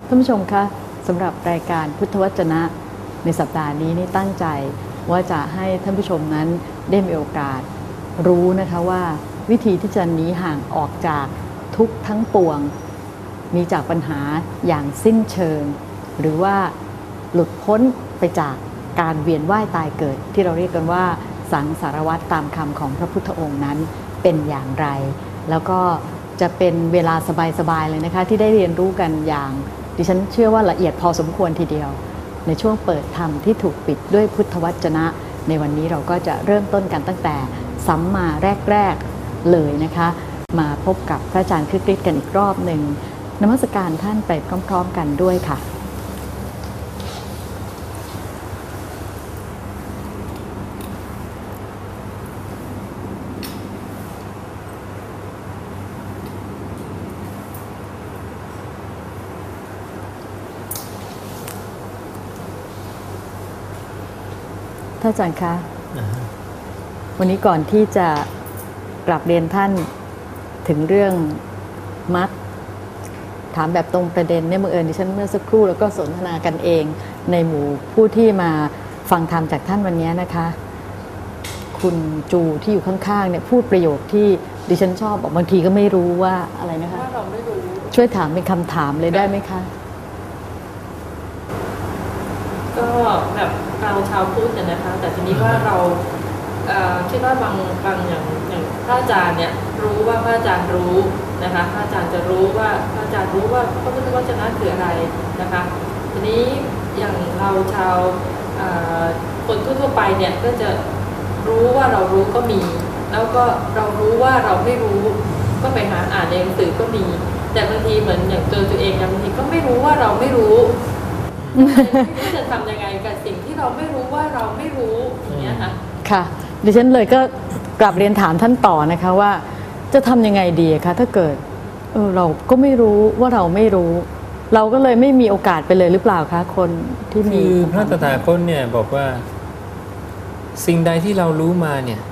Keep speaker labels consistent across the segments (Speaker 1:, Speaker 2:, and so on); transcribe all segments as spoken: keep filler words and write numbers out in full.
Speaker 1: ท่านผู้ชมคะสำหรับรายการพุทธวจนะในสัปดาห์นี้นี่ตั้งใจว่าจะให้ท่านผู้ชมนั้นได้มีโอกาสรู้นะคะว่าวิธีที่จะหนีห่างออกจากทุกข์ทั้งปวงมีจากปัญหาอย่างสิ้นเชิงหรือว่าหลุดพ้นไปจากการเวียนว่ายตายเกิดที่เราเรียกกันว่าสังสารวัฏตามคำของพระพุทธองค์นั้นเป็นอย่างไรแล้วก็จะเป็นเวลาสบายๆเลยนะคะที่ได้เรียนรู้กันอย่างดิฉันเชื่อว่าละเอียดพอสมควรทีเดียวในช่วงเปิดธรรมที่ถูกปิดด้วยพุทธวจนะในวันนี้เราก็จะเริ่มต้นกันตั้งแต่สัมมาแรกๆเลยนะคะมาพบกับพระอาจารย์คริสต์กันอีกรอบหนึ่งนมัสการท่านไปพร้อมๆกันด้วยค่ะท่านอาจารย์คะ uh-huh. วันนี้ก่อนที่จะกลับเรียนท่านถึงเรื่องมรรคถามแบบตรงประเด็นเนี่ยเมื่อเอิญดิฉันเมื่อสักครู่แล้วก็สนทนากันเองในหมู่ผู้ที่มาฟังธรรมจากท่านวันนี้นะคะคุณจูที่อยู่ข้างๆเนี่ยพูดประโยคที่ดิฉันชอบบอกบางทีก็ไม่รู้ว่าอะไรนะคะว่าเราไม่รู้ช่วยถามเป็นคำถามเลยได้ไหมคะ
Speaker 2: ก็แบบเราชาวพุทธเนี่ยนะคะแต่ทีนี้ว่าเราคิดว่าบางบางอย่างอย่างพระอาจารย์เนี่ยรู้ว่าพระอาจารย์รู้นะคะพระอาจารย์จะรู้ว่าพระอาจารย์รู้ว่าพระพุทธวจนะคืออะไรนะคะทีนี้อย่างเราชาวคนทั่วๆไปเนี่ยก็จะรู้ว่าเรารู้ก็มีแล้วก็เรารู้ว่าเราไม่รู้ก็ไปหาอ่านในหนังสือก็มีแต่บางทีเหมือนอย่างตัวตัวเองบางทีก็ไม่รู้ว่าเราไม่รู้จะทำยังไงกับสิ่งที่เราไม่รู้ว่าเราไม่รู้อย่างเงี้ยค่ะ
Speaker 1: ค่ะดิฉันเลยก็กลับเรียนถามท่านต่อนะคะว่าจะทำยังไงดีคะถ้าเกิดเออเราก็ไม่รู้ว่าเราไม่รู้เราก็เลยไม่มีโอกาสไปเลยหรือเปล่าคะคนที่มี
Speaker 3: คือพระตถาคตเนี่ยบอกว่าสิ่งใดที่เรารู้มาเนี่ย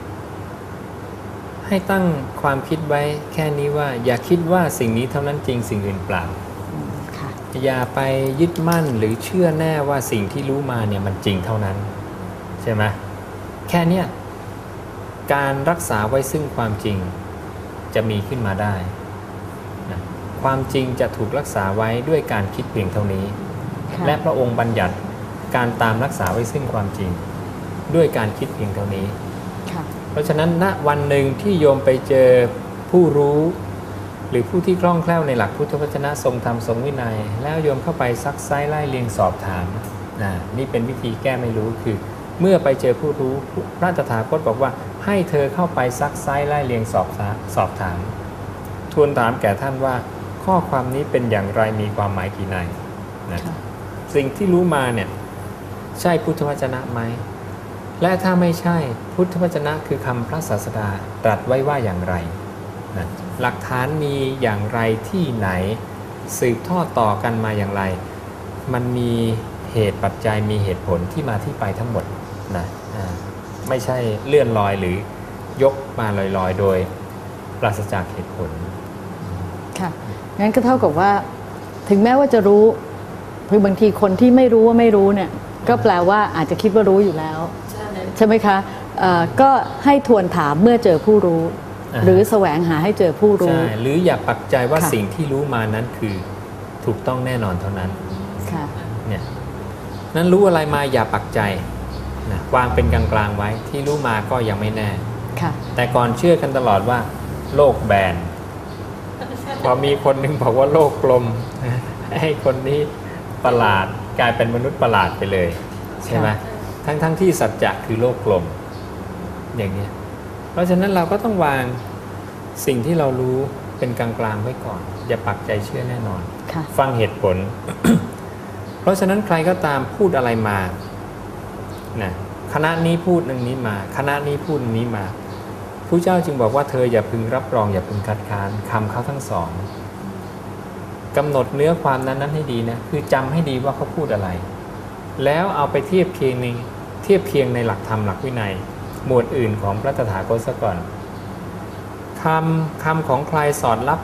Speaker 3: ให้ตั้งความคิดไว้แค่นี้ว่าอย่าคิดว่าสิ่งนี้เท่านั้นจริงสิ่งอื่นเปล่าอย่าไปยึดมั่นหรือเชื่อแน่ว่าสิ่งที่รู้มาเนี่ยมันจริงเท่านั้นใช่ไหมแค่นี้การรักษาไว้ซึ่งความจริงจะมีขึ้นมาได้นะความจริงจะถูกรักษาไว้ด้วยการคิดเพียงเท่านี้และพระองค์บัญญัติการตามรักษาไว้ซึ่งความจริงด้วยการคิดเพียงเท่านี้เพราะฉะนั้นณวันหนึ่งที่โยมไปเจอผู้รู้หรือผู้ที่คล่องแคล่วในหลักพุทธวจนะทรงธรรมทรงวินัยแล้วโยมเข้าไปซักไซ้ไล่เลียงสอบถามนะนี่เป็นวิธีแก้ไม่รู้คือเมื่อไปเจอผู้รู้พระตถาคตบอกว่าให้เธอเข้าไปซักไซ้ไล่เลียงสอบสอบถามทวนถามแก่ท่านว่าข้อความนี้เป็นอย่างไรมีความหมายกี่ในนะสิ่งที่รู้มาเนี่ยใช่พุทธวจนะไหมและถ้าไม่ใช่พุทธวจนะคือคำพระศาสดาตรัสไว้ว่าอย่างไรนะหลักฐานมีอย่างไรที่ไหนสืบทอดต่อกันมาอย่างไรมันมีเหตุปัจจัยมีเหตุผลที่มาที่ไปทั้งหมดนะไม่ใช่เลื่อนลอยหรือยกมาลอยๆโดยปราศจากเหตุผล
Speaker 1: ค่ะงั้นก็เท่ากับว่าถึงแม้ว่าจะรู้คือบางทีคนที่ไม่รู้ว่าไม่รู้เนี่ยก็แปลว่าอาจจะคิดว่ารู้อยู่แล้วใช่ไหมคะก็ให้ทวนถามเมื่อเจอผู้รู้หรือแสวงหาให้เจอผู้รู้
Speaker 3: หรืออย่าปักใจว่าสิ่งที่รู้มานั้นคือถูกต้องแน่นอนเท่านั้นเนี่ยนั้นรู้อะไรมาอย่าปักใจนะวางเป็นกลางๆไว้ที่รู้มาก็ยังไม่แน่แต่ก่อนเชื่อกันตลอดว่าโลกแบนพอมีคนหนึ่งบอกว่าโลกกลมให้คนนี้ประหลาดกลายเป็นมนุษย์ประหลาดไปเลยใช่ไหมทั้งๆ ท, ที่สัจจะคือโลกกลมอย่างนี้เพราะฉะนั้นเราก็ต้องวางสิ่งที่เรารู้เป็นกลางๆไว้ก่อนอย่าปักใจเชื่อแน่นอนฟังเหตุผล เพราะฉะนั้นใครก็ตามพูดอะไรมานะคณะนี้พูดหนึ่งนี้มาคณะนี้พูดหนึ่งนี้มาพระเจ้าจึงบอกว่าเธออย่าพึงรับรองอย่าพึงคัดค้านคำเขาทั้งสองกำหนดเนื้อความนั้นนั้นให้ดีนะคือจำให้ดีว่าเขาพูดอะไรแล้วเอาไปเทียบเคียงในเทียบเคียงในหลักธรรมหลักวินัยหมวดอื่นของพระตถาคตซะก่อนคำคำของใครสอดรับ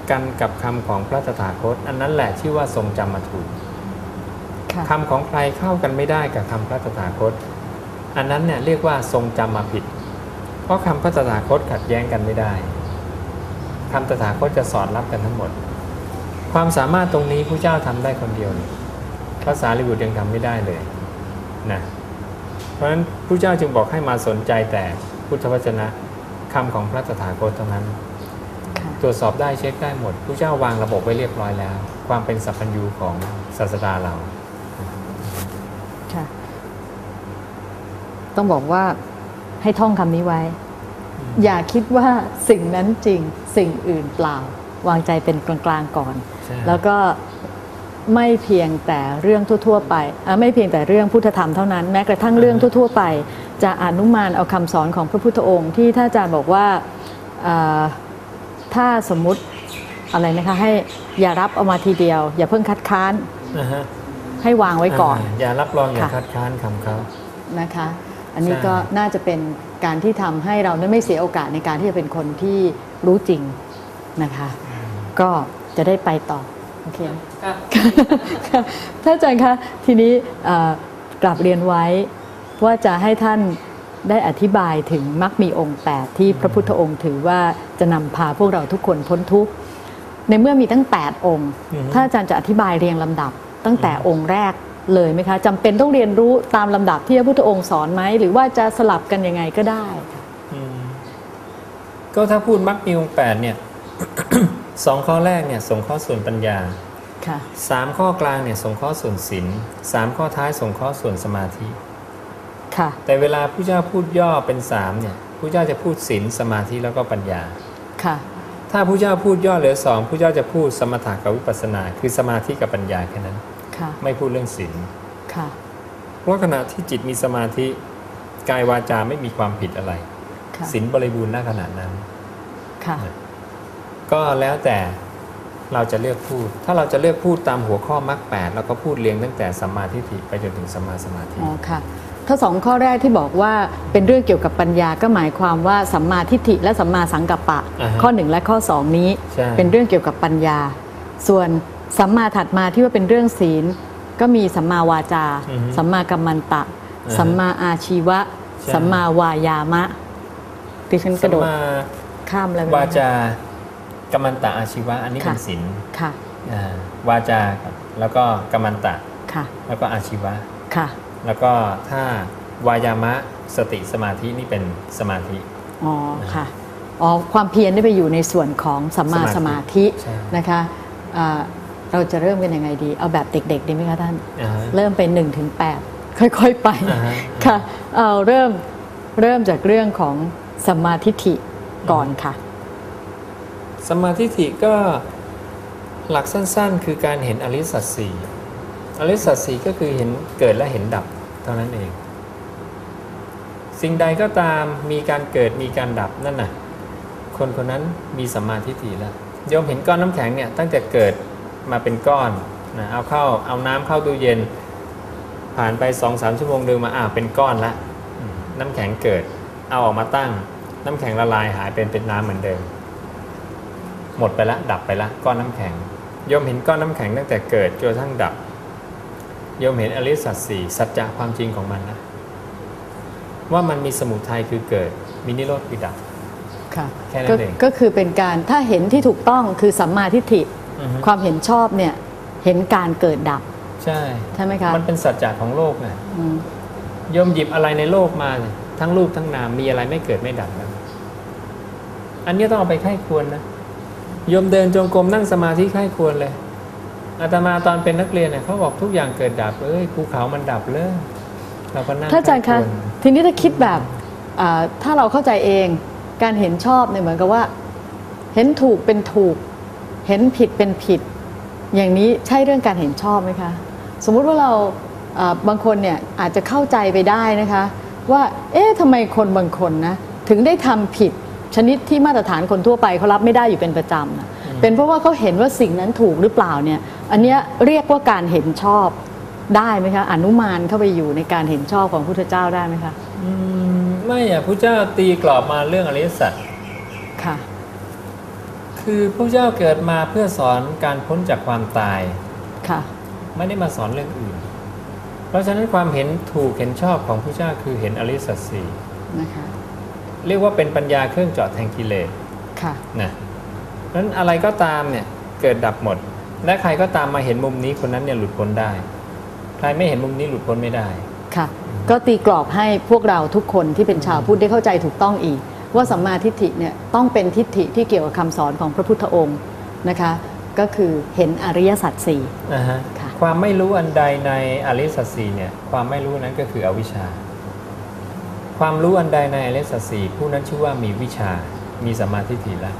Speaker 3: กันกับคำของพระตถาคตอันนั้นแหละชื่อว่าทรงจำมาถูกคำของใครเข้ากันไม่ได้กับคำพระตถาคตอันนั้นเนี่ยเรียกว่าทรงจำมาผิดเพราะคำพระตถาคตขัดแย้งกันไม่ได้คำตถาคตจะสอดรับกันทั้งหมดความสามารถตรงนี้พระเจ้าทำได้คนเดียวภาษาลิบุตรยังทำไม่ได้เลยนะเพราะฉะนั้นพระเจ้าจึงบอกให้มาสนใจแต่พุทธวจนะคำของพระตถาคตเท่านั้นตรวจสอบได้เช็คได้หมดพระเจ้าวางระบบไว้เรียบร้อยแล้วความเป็นสัพพัญญูของศาสดาเรา
Speaker 1: ค่ะต้องบอกว่าให้ท่องคำนี้ไว้ อย่าคิดว่าสิ่งนั้นจริงสิ่งอื่นเปล่าวางใจเป็นกลางๆก่อนแล้วก็ไม่เพียงแต่เรื่องทั่วๆไปไม่เพียงแต่เรื่องพุทธธรรมเท่านั้นแม้กระทั่งเรื่องทั่วๆไปจะอนุมานเอาคำสอนของพระพุทธองค์ที่ท่านอาจารย์บอกว่าถ้าสมมุติอะไรนะคะให้อย่ารับเอามาทีเดียวอย่าเพิ่งคัดค้านให้วางไว้ก่อน
Speaker 3: อย่ารับรองอย่าคัดค้านคำเขา
Speaker 1: นะคะอันนี้ก็น่าจะเป็นการที่ทำให้เราไม่เสียโอกาสในการที่จะเป็นคนที่รู้จริงนะคะก็จะได้ไปต่อโอเคค่ะท่านอาจารย์คะทีนี้กลับเรียนไว้ว่าจะให้ท่านได้อธิบายถึงมรรคมีองค์แปดที่พระพุทธองค์ถือว่าจะนำพาพวกเราทุกคนพ้นทุกข์ในเมื่อมีตั้งแปดองค์ท่านอาจารย์จะอธิบายเรียงลำดับตั้งแต่องค์แรกเลยไหมคะจำเป็นต้องเรียนรู้ตามลำดับที่พระพุทธองค์สอนไหมหรือว่าจะสลับกันยังไงก็ได้
Speaker 3: ก็ถ้าพูดมรรคมีองค์แปดเนี่ย สองข้อแรกเนี่ยสงเคราะห์ส่วนปัญญาสามข้อกลางเนี่ยสงเคราะห์ส่วนศีลสามข้อท้ายสงเคราะห์ส่วนสมาธิแต่เวลาพระเจ้าพูดย่อเป็นสามเนี่ยพระเจ้าจะพูดศีลสมาธิแล้วก็ปัญญาถ้าพระเจ้าพูดย่อเหลือสองพระเจ้าจะพูดสมถะกับวิปัสสนาคือสมาธิกับปัญญาแค่นั้นไม่พูดเรื่องศีลเพราะขณะที่จิตมีสมาธิกายวาจาไม่มีความผิดอะไรศีลบริบูรณ์ณขณะนั้นก็แล้วแต่เราจะเลือกพูดถ้าเราจะเลือกพูดตามหัวข้อมรรคแปดเราก็พูดเรียงตั้งแต่สัมมาทิฏฐิไปจนถึงสัมมาสมาธิ
Speaker 1: อ๋อค่ะถ้าสองข้อแรกที่บอกว่าเป็นเรื่องเกี่ยวกับปัญญาก็หมายความว่าสัมมาทิฏฐิและสัมมาสังกัปปะ ข้อหนึ่งและข้อสองนี้เป็นเรื่องเกี่ยวกับปัญญาส่วนสัมมาถัดมาที่ว่าเป็นเรื่องศีลก็มีสัมมาวาจาสัมมากัมมันตะสัมมาอาชีวะสัมมาวายามะดิฉันกระโดดข้ามแล้ว
Speaker 3: วาจากัมมันตะอาชีวะอันนี้เป็นศีลวาจาแล้วก็กัมมันตะแล้วก็อาชีวะแล้วก็ถ้าวายามะสติสมาธินี่เป็นสมาธิ
Speaker 1: อ๋อค่ะอ๋อความเพียรได้ไปอยู่ในส่วนของสัมมาสมาธินะคะเราจะเริ่มกันยังไงดีเอาแบบเด็กๆดีไหมคะท่านเริ่มเป็นหนึ่งถึงแปดค่อยๆไปค่ะเอาเริ่มเริ่มจากเรื่องของสัมมาทิฏฐิก่อนค่ะ
Speaker 3: สัมมาทิฏฐิก็หลักสั้นๆคือการเห็นอริยสัจสี่อริยสัจสี่ก็คือเห็นเกิดและเห็นดับเท่านั้นเองสิ่งใดก็ตามมีการเกิดมีการดับนั่นน่ะคนคนนั้นมีสัมมาทิฏฐิแล้วโยมเห็นก้อนน้ำแข็งเนี่ยตั้งแต่เกิดมาเป็นก้อนนะเอาเข้าเอาน้ำเข้าตู้เย็นผ่านไป สองถึงสาม ชั่วโมงดึงมาอ่าเป็นก้อนละน้ำแข็งเกิดเอาออกมาตั้งน้ำแข็งละลายหายเป็นเป็นน้ำเหมือนเดิมหมดไปละดับไปละก้อนน้ำแข็งโยมเห็นก้อนน้ำแข็งตั้งแต่เกิดจนกระทั่งดับโยมเห็นอริยสัจสี่สัจจะความจริงของมันนะว่ามันมีสมุทัยคือเกิดมีนิโรธคือดับ
Speaker 1: ค่ะ
Speaker 3: แค่นั้นเอง
Speaker 1: ก็คือเป็นการถ้าเห็นที่ถูกต้องคือสัมมาทิฏฐิความเห็นชอบเนี่ยเห็นการเกิดดับ
Speaker 3: ใช่
Speaker 1: ใช่ไหมคะ
Speaker 3: มันเป็นสัจจะของโลกไงโยมหยิบอะไรในโลกมาทั้งรูปทั้งนามมีอะไรไม่เกิดไม่ดับนะอันนี้ต้องเอาไปไข้ควรนะโยมเดินจงกรมนั่งสมาธิไข้ควรเลยอาตมาตอนเป็นนักเรียนเนี่ยเขาบอกทุกอย่างเกิดดับเอ้ยภูเขามันดับเลยเราก็นั่ง
Speaker 1: ถ้าอาจารย์คะทีนี้ถ้าคิดแบบถ้าเราเข้าใจเองการเห็นชอบเนี่ยเหมือนกับว่าเห็นถูกเป็นถูกเห็นผิดเป็นผิดอย่างนี้ใช่เรื่องการเห็นชอบไหมคะสมมุติว่าเราบางคนเนี่ยอาจจะเข้าใจไปได้นะคะว่าเอ๊ะทำไมคนบางคนนะถึงได้ทำผิดชนิดที่มาตรฐานคนทั่วไปเขารับไม่ได้อยู่เป็นประจำนะเป็นเพราะว่าเขาเห็นว่าสิ่งนั้นถูกหรือเปล่าเนี่ยอันนี้เรียกว่าการเห็นชอบได้ไหมคะอนุมานเข้าไปอยู่ในการเห็นชอบของพระพุทธเจ้าได้ไหมคะ
Speaker 3: อืมไม่อ่ะพระเจ้าตีกรอบมาเรื่องอริยสัจ
Speaker 1: ค่ะ
Speaker 3: คือพระเจ้าเกิดมาเพื่อสอนการพ้นจากความตาย
Speaker 1: ค่ะ
Speaker 3: ไม่ได้มาสอนเรื่องอื่น เพราะฉะนั้นความเห็นถูกเห็นชอบของพระเจ้าคือเห็นอริยสัจสี่
Speaker 1: นะคะ
Speaker 3: เรียกว่าเป็นปัญญาเครื่องเจาะแทงกิเลส
Speaker 1: ค่ะ
Speaker 3: นะเพราะฉะนั้นอะไรก็ตามเนี่ยเกิดดับหมด และใครก็ตามมาเห็นมุมนี้คนนั้นเนี่ยหลุดพ้นได้ ใครไม่เห็นมุมนี้หลุดพ้นไม่ได้
Speaker 1: ค่ะ ก็ตีกรอบให้พวกเราทุกคนที่เป็นชาวพุทธได้เข้าใจถูกต้องอีก ว่าสัมมาทิฏฐิเนี่ยต้องเป็นทิฏฐิที่เกี่ยวกับคำสอนของพระพุทธองค์นะคะ ก็คือเห็นอริยสัจสี่
Speaker 3: นะฮะ
Speaker 1: ค่ะ
Speaker 3: ความไม่รู้อันใดในอริยสัจสี่เนี่ยความไม่รู้นั้นก็คืออวิชชา ความรู้อันใดในอริยสัจสี่ผู้นั้นชื่อว่ามีวิชา มีสัมมาทิฏฐิแล้ว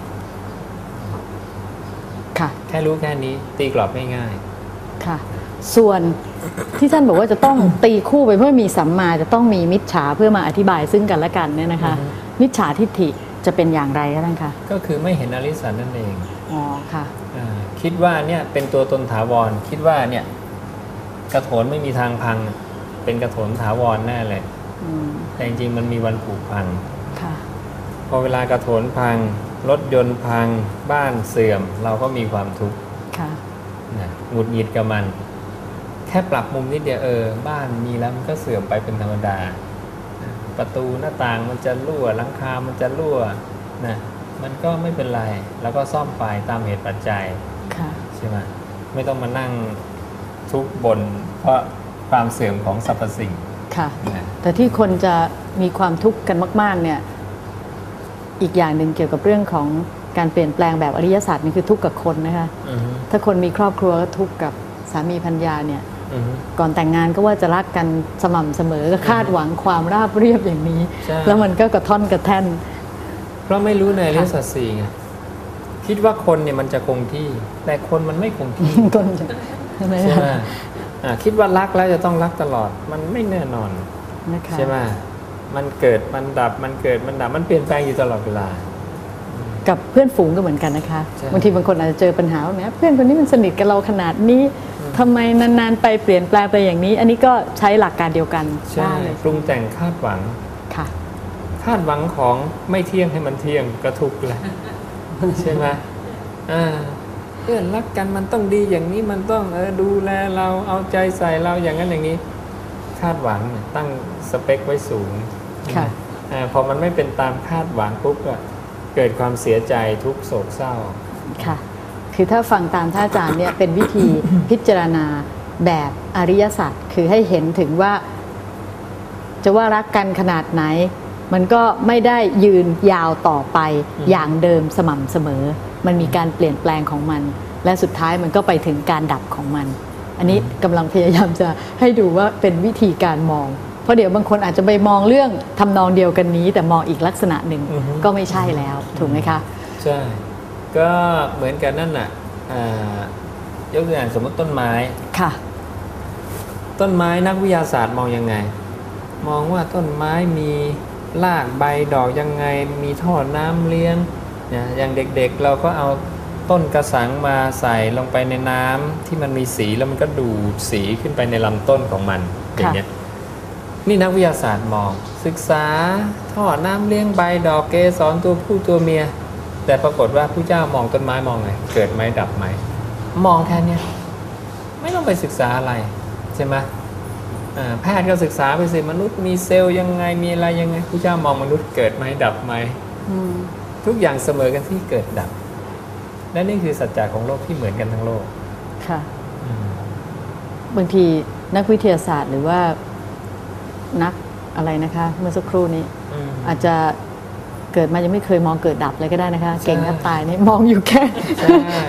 Speaker 1: ค่ะ
Speaker 3: แค่รู้แค่นี้ตีกรอบง่าย
Speaker 1: ค่ะ ส่วนที่ท่านบอกว่าจะต้องตีคู่ไปเพื่อมีสัมมาจะต้องมีมิจฉาเพื่อมาอธิบายซึ่งกันและกันเนี่ยนะคะ มิจฉาทิฏฐิจะเป็นอย่างไรคะท่านคะ
Speaker 3: ๆก็คือไม่เห็นอริยสัจนั่นเอง
Speaker 1: อ๋อ ค่ะ
Speaker 3: อ่าคิดว่าเนี่ยเป็นตัวตนถาวร คิดว่าเนี่ยกระโถนไม่มีทางพัง เป็นกระโถนถาวรแน่เลย
Speaker 1: อืม
Speaker 3: แต่จริงๆมันมีวันผุพัง
Speaker 1: ค่ะ
Speaker 3: พอเวลากระโถนพัง รถยนต์พังบ้านเสื่อม เราก็มีความทุกข์
Speaker 1: ค่ะ
Speaker 3: นะหงุดหงิดกับมัน แค่ปรับมุมนิดเดียวเออบ้านมีแล้วมันก็เสื่อมไปเป็นธรรมดานะประตูหน้าต่างมันจะรั่วหลังคามันจะรั่วนะมันก็ไม่เป็นไร แล้วก็ซ่อมไปตามเหตุปัจจัย
Speaker 1: ค่ะ
Speaker 3: ใช่ไหมไม่ต้องมานั่งทุกข์บ่นเพราะความเสื่อมของสรรพสิ่ง
Speaker 1: ค่ะ
Speaker 3: นะ
Speaker 1: แต่ที่คนจะมีความทุกข์กันมากๆเนี่ยอีกอย่างหนึ่งเกี่ยวกับเรื่องของการเปลี่ยนแปลงแบบอริยสัจนี่คือทุกข์กับคนนะคะ
Speaker 3: อือฮึ
Speaker 1: ถ้าคนมีครอบครัวก็ทุกข์กับสามีภรรยาเนี่ย
Speaker 3: อือฮึ
Speaker 1: ก่อนแต่งงานก็ว่าจะรักกันสม่ำเสมอก็คาดหวังความราบเรียบอย่างนี้
Speaker 3: ใช่
Speaker 1: แล้วมันก็กระท่อนกระแท่น
Speaker 3: เพราะไม่รู้ในอริยสัจสี่ไงคิดว่าคนเนี่ยมันจะคงที่ แต่คนมันไม่คงที่
Speaker 1: คนจะใช่ไหม
Speaker 3: ใช่ไหม
Speaker 1: คะ
Speaker 3: อ่าคิดว่ารักแล้วจะต้องรักตลอด มันไม่แน่นอน
Speaker 1: นะคะ
Speaker 3: ใช่ไหมมันเกิดมันดับมันเกิดมันดับมันเปลี่ยนแปลงอยู่ตลอดเวลา
Speaker 1: กับเพื่อนฝูงก็เหมือนกันนะคะ
Speaker 3: ใช่
Speaker 1: บางทีบางคนอาจจะเจอปัญหาว่าแหมเพื่อนคนนี้มันสนิทกับเราขนาดนี้ทำไมนานๆไปเปลี่ยนแปลงไปอย่างนี้ อันนี้ก็ใช้หลักการเดียวกัน
Speaker 3: ใช่
Speaker 1: ได้เลย
Speaker 3: ปรุงแต่งคาดหวัง
Speaker 1: ค่ะ
Speaker 3: คาดหวังของไม่เที่ยงให้มันเที่ยงก็ทุกข์แหละ ใช่ไหมอ่าเพื่อนรักกันมันต้องดีอย่างนี้มันต้องเออดูแลเราเอาใจใส่เราอย่างนั้นอย่างนี้ คาดหวังเนี่ยตั้งสเปคไว้สูง
Speaker 1: ค่ะ
Speaker 3: อ่าพอมันไม่เป็นตามคาดหวังปุ๊บก็เกิดความเสียใจทุกข์โศกเศร้า
Speaker 1: ค่ะ คือถ้าฟังตามท่านอาจารย์เนี่ยเป็นวิธี พิจารณาแบบอริยสัจคือให้เห็นถึงว่า จะว่ารักกันขนาดไหน มันก็ไม่ได้ยืนยาวต่อไป
Speaker 3: อืม
Speaker 1: อย่างเดิมสม่ำเสมอ มันมีการเปลี่ยนแปลงของมัน และสุดท้ายมันก็ไปถึงการดับของมัน อันนี้กำลังพยายามจะให้ดูว่าเป็นวิธีการมอง เพราะเดี๋ยวบางคนอาจจะไปมองเรื่องทำนองเดียวกันนี้ แต่มองอีกลักษณะหนึ่ง
Speaker 3: อือฮึ
Speaker 1: ก็ไม่ใช่แล้วถูกไหมคะ
Speaker 3: ใช่ ก็เหมือนกันนั่นน่ะอ่ายกตัวอย่างสมมติต้นไม้
Speaker 1: ค่ะ
Speaker 3: ต้นไม้นักวิทยาศาสตร์มองยังไง มองว่าต้นไม้มีรากใบดอกยังไง มีท่อน้ำเลี้ยงนะอย่างเด็กๆเราก็เอาต้นกระสังมาใส่ลงไปในน้ำที่มันมีสีแล้วมันก็ดูดสีขึ้นไปในลำต้นของมันอย่างเงี้ยนี่นักวิทยาศาสตร์มองศึกษาท่อน้ำเลี้ยงใบดอกเกสรตัวผู้ตัวเมีย แต่ปรากฏว่าผู้เจ้ามองต้นไม้มองไงเกิดไหมดับไหมมองแค่เนี้ยไม่ต้องไปศึกษาอะไรใช่ไหมอ่าแพทย์ก็ศึกษาไปสิมนุษย์มีเซลล์ยังไงมีอะไรยังไงผู้เจ้ามองมนุษย์เกิดไหมดับไหม
Speaker 1: อืม
Speaker 3: ทุกอย่างเสมอกันที่เกิดดับและนี่คือสัจจะของโลกที่เหมือนกันทั้งโลก
Speaker 1: ค่ะ
Speaker 3: อืม
Speaker 1: บางทีนักวิทยาศาสตร์หรือว่านักอะไรนะคะ เมื่อสักครู่นี้
Speaker 3: อืม
Speaker 1: อาจจะเกิดมายังไม่เคยมองเกิดดับเลยก็ได้นะคะ
Speaker 3: ใช่
Speaker 1: เก่งแทบตายนี่มองอยู่แค่
Speaker 3: ใช่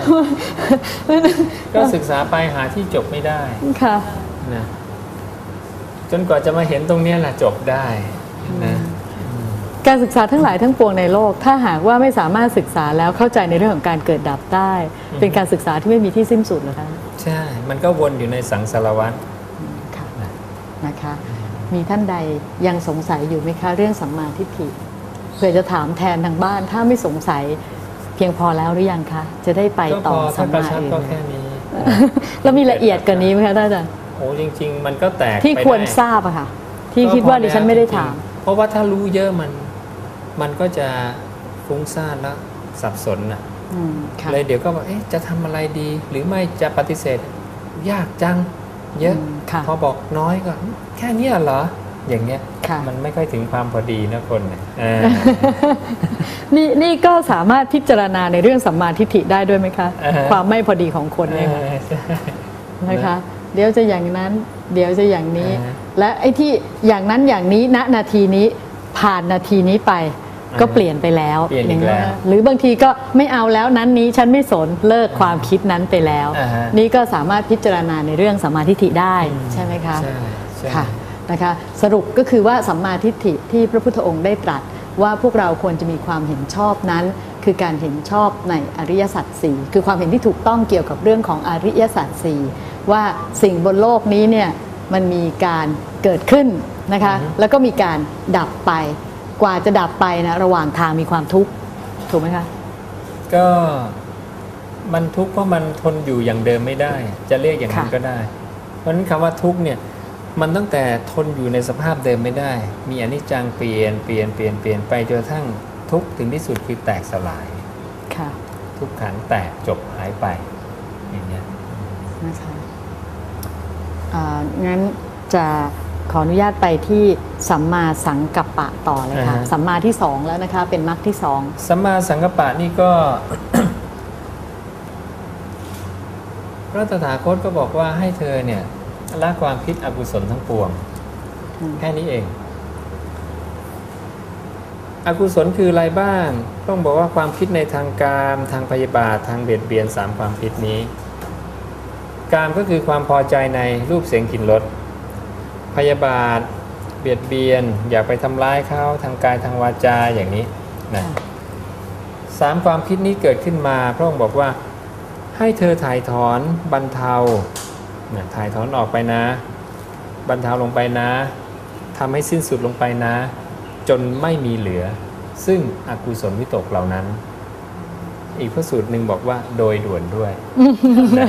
Speaker 3: ก็ศึกษาไปหาที่จบไม่ได้
Speaker 1: ค่ะ
Speaker 3: นะจนกว่าจะมาเห็นตรงเนี้ยแหละจบได้นะ
Speaker 1: การศึกษาทั้งหลายทั้งปวงในโลก ถ้าหากว่าไม่สามารถศึกษาแล้วเข้าใจในเรื่องของการเกิดดับได้ เป็นการศึกษาที่ไม่มีที่สิ้นสุดเหรอคะ
Speaker 3: ใช่ มันก็วนอยู่ในสังสารวัฏ
Speaker 1: ค่ะ
Speaker 3: นะ
Speaker 1: นะคะ มีท่านใดยังสงสัยอยู่ไหมคะ เรื่องสัมมาทิฏฐิเผื่อจะถามแทนทางบ้าน ถ้าไม่สงสัยเพียงพอแล้วหรือยังคะ จะได้ไป
Speaker 3: ก็
Speaker 1: ต่
Speaker 3: พ
Speaker 1: อ
Speaker 3: อ
Speaker 1: สั
Speaker 3: ถ้าม กระ
Speaker 1: มา
Speaker 3: ชับ
Speaker 1: อื่น
Speaker 3: ก็แค่นี้
Speaker 1: แล้วมีละเอียดกว่านี้ไหมคะท่านอาจารย์
Speaker 3: โอ้จริง ๆ มันก็แตก
Speaker 1: ที่
Speaker 3: ไป
Speaker 1: ควร
Speaker 3: ได้
Speaker 1: ทราบอะค่ะ ที่คิดว่าดิฉันไม่ได้ถาม
Speaker 3: เพราะว่าถ้ารู้เยอะมันมันก็จะฟุ้งซ่านแล้วสับสนน่ะ
Speaker 1: อืมค่ะ
Speaker 3: เลยเดี๋ยวก็บอกเอ๊ะจะทำอะไรดี หรือไม่จะปฏิเสธ ยากจังเยอะ
Speaker 1: อืมค่ะ
Speaker 3: พอบอกน้อยก็แค่เนี้ยเหรออย่างเงี้ย
Speaker 1: ค่ะ
Speaker 3: มันไม่ค่อยถึงความพอดีนะคนเนี่ยเออ
Speaker 1: นี่นี่ก็สามารถพิจารณาในเรื่องสัมมาทิฏฐิได้ด้วยไหมคะ
Speaker 3: อ่าฮะ
Speaker 1: ความไม่พอดีของคนเนี่ยค่ะ
Speaker 3: เออใช่
Speaker 1: นะคะ เดี๋ยวจะอย่างนั้น เดี๋ยวจะอย่างนี้
Speaker 3: อ่าฮะ
Speaker 1: และไอ้ที่อย่างนั้นอย่างนี้ณนาทีนี้ผ่านนาทีนี้ไป
Speaker 3: อ่าฮะ
Speaker 1: ก็เปลี่ยนไปแล้ว
Speaker 3: เปลี่ยนอีก
Speaker 1: าง
Speaker 3: แล้ว
Speaker 1: หรือบางทีก็ไม่เอาแล้วนั้นนี้ฉันไม่สนเลิกความคิดนั้นไปแล้ว
Speaker 3: อ่าฮะ
Speaker 1: นี่ก็สามารถพิจารณาในเรื่องสัมมาทิฏฐิได้
Speaker 3: อืม
Speaker 1: ใช่ไหมคะ
Speaker 3: ใช่ใช่
Speaker 1: ค่ะนะคะสรุปก็คือว่าสัมมาทิฏฐิที่พระพุทธองค์ได้ตรัสว่าพวกเราควรจะมีความเห็นชอบนั้น คือการเห็นชอบในอริยสัจสี่คือความเห็นที่ถูกต้องเกี่ยวกับเรื่องของอริยสัจสี่ว่าสิ่งบนโลกนี้เนี่ยมันมีการเกิดขึ้นนะคะแล้วก็มีการดับไปกว่าจะดับไปนะระหว่างทางมีความทุกข์ถูกไหมคะ
Speaker 3: ก็มันทุกข์เพราะมันทนอยู่อย่างเดิมไม่ได้ จะเรียกอย่างนั้น
Speaker 1: ค่ะ
Speaker 3: ก็ได้ เพราะฉะนั้นคำว่าทุกข์เนี่ยมันตั้งแต่ทนอยู่ในสภาพเดิมไม่ได้ มีอนิจจังเปลี่ยนเปลี่ยนเปลี่ยนเปลี่ยนไปจนกระทั่งทุกข์ถึงที่สุดคือแตกสลาย
Speaker 1: ค่ะ
Speaker 3: ทุกขังแตกจบหายไปอย่างเงี้ย
Speaker 1: นะคะอ่างั้นจะขออนุญาตไปที่สัมมาสังกัปปะต่อเลยค่ะ
Speaker 3: อ่าฮะ
Speaker 1: สัมมาที่สองแล้วนะคะเป็นมรรคที่สอง
Speaker 3: สัมมาสังกัปปะนี่ก็ พระตถาคตก็บอกว่าให้เธอเนี่ยละความคิดอกุศลทั้งปวง
Speaker 1: อืม
Speaker 3: แค่นี้เอง อกุศลคืออะไรบ้าง ต้องบอกว่าความคิดในทางกามทางพยาบาททางเบียดเบียนสามความคิดนี้ กามก็คือความพอใจในรูปเสียงกลิ่นรสพยาบาทเบียดเบียน อยากไปทำร้ายเขาทางกายทางวาจาอย่างนี้นะสามความคิดนี้เกิดขึ้นมาพระองค์บอกว่าให้เธอถ่ายถอนบรรเทานะถ่ายถอนออกไปนะ บรรเทาลงไปนะทำให้สิ้นสุดลงไปนะ จนไม่มีเหลือ ซึ่งอกุศลวิตกเหล่านั้น อีกพระสูตรหนึ่งบอกว่าโดยด่วนด้วยนะ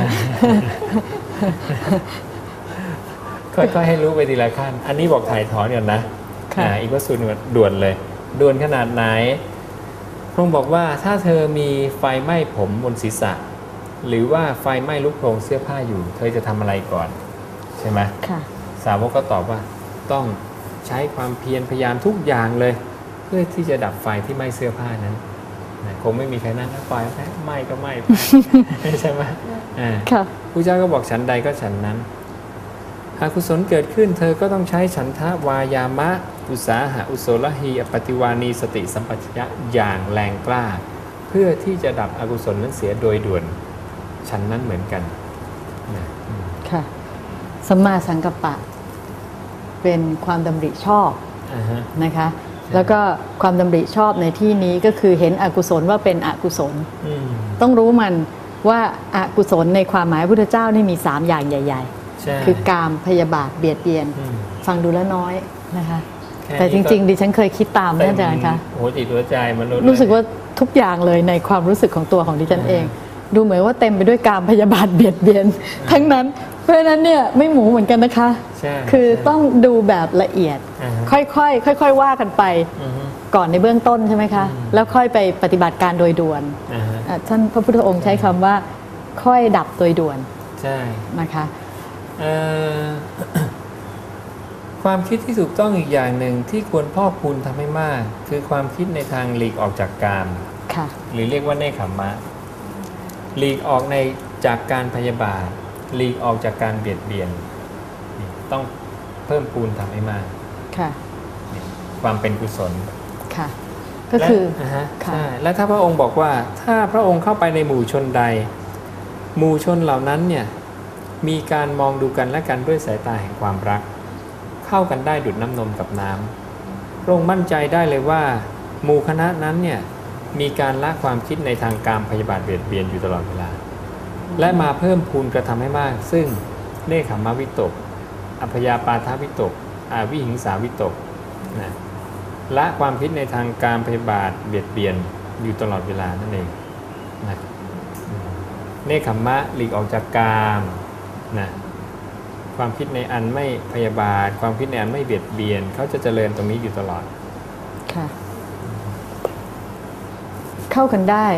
Speaker 3: ค่อยๆให้รู้ไปทีละขั้น อันนี้บอกถ่ายถอนก่อนนะ
Speaker 1: ค่ะ
Speaker 3: อ่าอีกพระสูตรหนึ่งด่วนเลย ด่วนขนาดไหนพระองค์บอกว่าถ้าเธอมีไฟไหม้ผมบนศีรษะ หรือว่าไฟไหม้ลุกโพรงเสื้อผ้าอยู่ เธอจะทำอะไรก่อนใช่ไหม
Speaker 1: ค่ะ
Speaker 3: สาวกก็ตอบว่าต้องใช้ความเพียรพยายามทุกอย่างเลย เพื่อที่จะดับไฟที่ไหม้เสื้อผ้านั้นนะคงไม่มีใครนั่งไฟไหม้ก็ไหม้ไป ใช่ไหมอ่า
Speaker 1: ค่ะ
Speaker 3: พระเจ้าก็บอกฉันใดก็ฉันนั้นหากกุศลเกิดขึ้น เธอก็ต้องใช้ฉันทะวายามะ อุตสาหะอุโสลหีอปฏิวานีสติสัมปชัญญะอย่างแรงกล้า เพื่อที่จะดับอกุศลนั้นเสียโดยด่วนฉันนั้นเหมือนกันนะอืม
Speaker 1: ค่ะสัมมาสังกัปปะเป็นความดำริชอบ
Speaker 3: อ่าฮะ
Speaker 1: นะคะ แล้วก็ความดำริชอบในที่นี้ก็คือเห็นอกุศลว่าเป็นอกุศล
Speaker 3: อืม
Speaker 1: ต้องรู้มันว่าอากุศลในความหมายพระพุทธเจ้านี่มีสามอย่างใหญ่
Speaker 3: ใช่
Speaker 1: ๆ คือกามพยาบาทเบียดเบียน
Speaker 3: อืม
Speaker 1: ฟังดูแล้วน้อยนะคะ
Speaker 3: แค่นี้
Speaker 1: แต่จริง
Speaker 3: ก็
Speaker 1: ๆ ดิฉันเคยคิดตามท่านอาจารย์คะ
Speaker 3: หัวจิตหัวใจมนุษย์
Speaker 1: รู้สึกว่าทุกอย่างเลยในความรู้สึกของตัวของดิฉันเอง ดูเหมือนว่าเต็มไปด้วยกามพยาบาทเบียดเบียน ทั้งนั้น เพราะฉะนั้นเนี่ยไม่หมูเหมือนกันนะคะ
Speaker 3: ใช่
Speaker 1: คือ
Speaker 3: ใช่
Speaker 1: ต้องดูแบบละเอียด
Speaker 3: อ่าฮะ
Speaker 1: ค่อยๆค่อยๆว่ากันไป
Speaker 3: อือฮึ
Speaker 1: ก่อนในเบื้องต้นใช่ไหมคะ
Speaker 3: อืม
Speaker 1: แล้วค่อยไปปฏิบัติการโดยด่วน
Speaker 3: อ่าฮะ
Speaker 1: อ่ะท่านพระพุทธองค์ใช้คำว่า ค่อยดับโดยด่วน
Speaker 3: ใช่
Speaker 1: นะคะ
Speaker 3: เอ่อ ความคิดที่ถูกต้องอีกอย่างหนึ่งที่ควรพอกพูนทำให้มาก คือความคิดในทางหลีกออกจากกาม
Speaker 1: ค่ะ
Speaker 3: หรือเรียกว่าเนคขมมะหลีกออกในจากการพยาบาทหลีกออกจากการเบียดเบียนนี่ต้องเพิ่มพูนทำให้มาก
Speaker 1: ค่ะ
Speaker 3: นี่ความเป็นกุศล
Speaker 1: ค่ะ ก็คือ
Speaker 3: และนะฮะ
Speaker 1: ค่ะ
Speaker 3: ใช่และถ้าพระองค์บอกว่าถ้าพระองค์เข้าไปในหมู่ชนใด หมู่ชนเหล่านั้นเนี่ยมีการมองดูกันและกันด้วยสายตาแห่งความรัก เข้ากันได้ดุจน้ำนมกับน้ำพระองค์มั่นใจได้เลยว่า หมู่คณะนั้นเนี่ยมีการละความคิดในทางกามพยาบาทเบียดเบียนอยู่ตลอดเวลา และมาเพิ่มพูนกระทำให้มาก ซึ่งเนคขมมวิตก อัพยาปาทวิตกอาวิหิงสาวิตกนะละความคิดในทางการพยาบาทเบียดเบียนอยู่ตลอดเวลานั่นเองนะเนคขมมะหลีกออกจากกามนะความคิดในอันไม่พยาบาท ความคิดในอันไม่เบียดเบียนเขาจะเจริญตรงนี้อยู่ตลอด
Speaker 1: ค่ะ เข้ากันได้